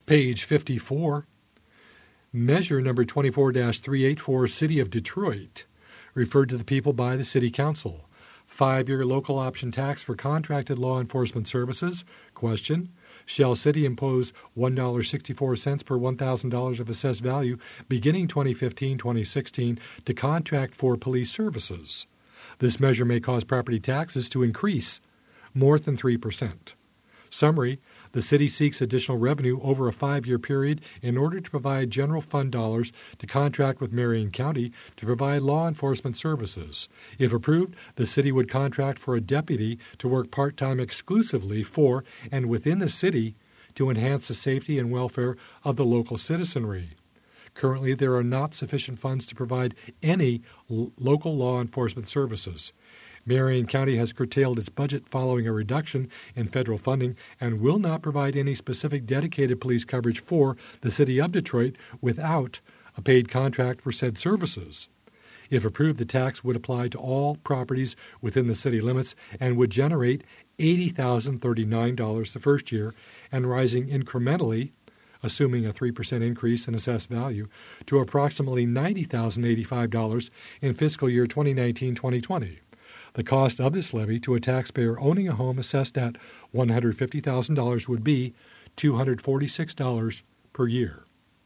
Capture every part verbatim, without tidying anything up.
Page fifty-four. Measure number twenty-four dash three eighty-four, City of Detroit, referred to the people by the City Council. Five-year local option tax for contracted law enforcement services. Question: shall City impose one dollar and sixty-four cents per one thousand dollars of assessed value beginning twenty fifteen twenty sixteen to contract for police services? This measure may cause property taxes to increase more than three percent. Summary: the City seeks additional revenue over a five-year period in order to provide general fund dollars to contract with Marion County to provide law enforcement services. If approved, the City would contract for a deputy to work part-time exclusively for and within the City to enhance the safety and welfare of the local citizenry. Currently, there are not sufficient funds to provide any l- local law enforcement services. Marion County has curtailed its budget following a reduction in federal funding and will not provide any specific dedicated police coverage for the City of Detroit without a paid contract for said services. If approved, the tax would apply to all properties within the city limits and would generate eighty thousand thirty-nine dollars the first year and rising incrementally, assuming a three percent increase in assessed value, to approximately ninety thousand eighty-five dollars in fiscal year twenty nineteen twenty twenty. The cost of this levy to a taxpayer owning a home assessed at one hundred fifty thousand dollars would be two hundred forty-six dollars per year.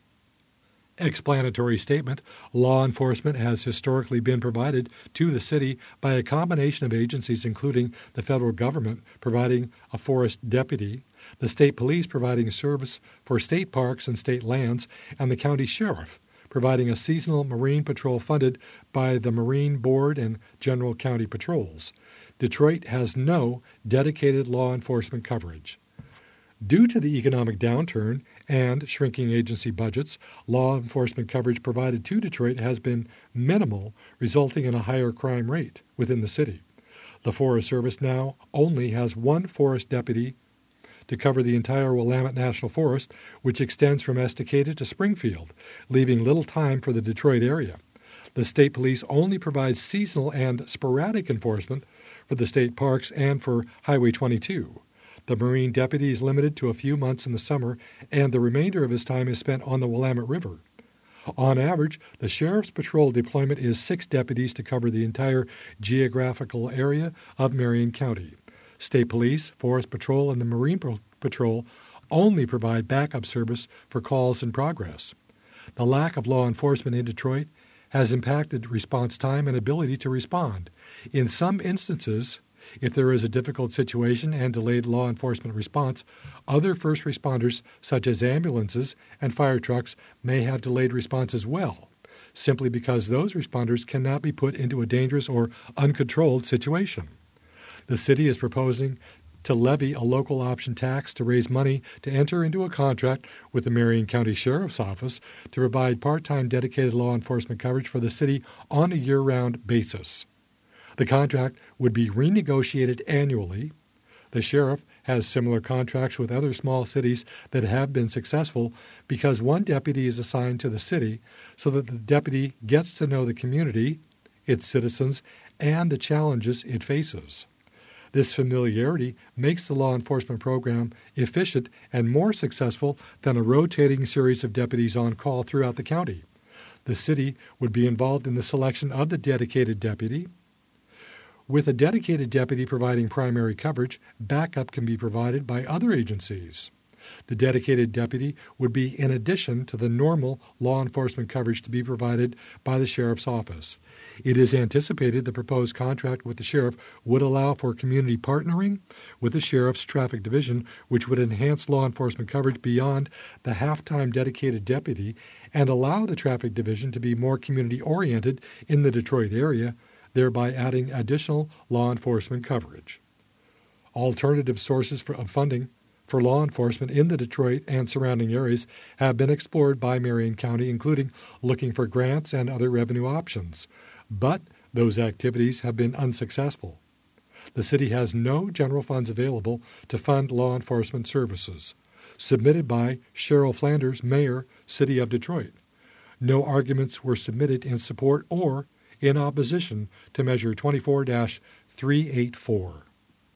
Explanatory statement: law enforcement has historically been provided to the City by a combination of agencies, including the federal government providing a forest deputy, the state police providing service for state parks and state lands, and the county sheriff providing a seasonal marine patrol funded by the Marine Board and General County Patrols. Detroit has no dedicated law enforcement coverage. Due to the economic downturn and shrinking agency budgets, law enforcement coverage provided to Detroit has been minimal, resulting in a higher crime rate within the city. The Forest Service now only has one forest deputy to cover the entire Willamette National Forest, which extends from Estacada to Springfield, leaving little time for the Detroit area. The state police only provides seasonal and sporadic enforcement for the state parks and for Highway twenty-two. The Marine deputy is limited to a few months in the summer, and the remainder of his time is spent on the Willamette River. On average, the Sheriff's Patrol deployment is six deputies to cover the entire geographical area of Marion County. State Police, Forest Patrol, and the Marine Patrol only provide backup service for calls in progress. The lack of law enforcement in Detroit has impacted response time and ability to respond. In some instances, if there is a difficult situation and delayed law enforcement response, other first responders, such as ambulances and fire trucks, may have delayed response as well, simply because those responders cannot be put into a dangerous or uncontrolled situation. The city is proposing to levy a local option tax to raise money to enter into a contract with the Marion County Sheriff's Office to provide part-time dedicated law enforcement coverage for the city on a year-round basis. The contract would be renegotiated annually. The sheriff has similar contracts with other small cities that have been successful because one deputy is assigned to the city so that the deputy gets to know the community, its citizens, and the challenges it faces. This familiarity makes the law enforcement program efficient and more successful than a rotating series of deputies on call throughout the county. The city would be involved in the selection of the dedicated deputy. With a dedicated deputy providing primary coverage, backup can be provided by other agencies. The dedicated deputy would be in addition to the normal law enforcement coverage to be provided by the sheriff's office. It is anticipated the proposed contract with the sheriff would allow for community partnering with the sheriff's traffic division, which would enhance law enforcement coverage beyond the half-time dedicated deputy and allow the traffic division to be more community-oriented in the Detroit area, thereby adding additional law enforcement coverage. Alternative sources for, of funding for law enforcement in the Detroit and surrounding areas have been explored by Marion County, including looking for grants and other revenue options. But those activities have been unsuccessful. The city has no general funds available to fund law enforcement services. Submitted by Cheryl Flanders, Mayor, City of Detroit. No arguments were submitted in support or in opposition to Measure twenty-four dash three eighty-four.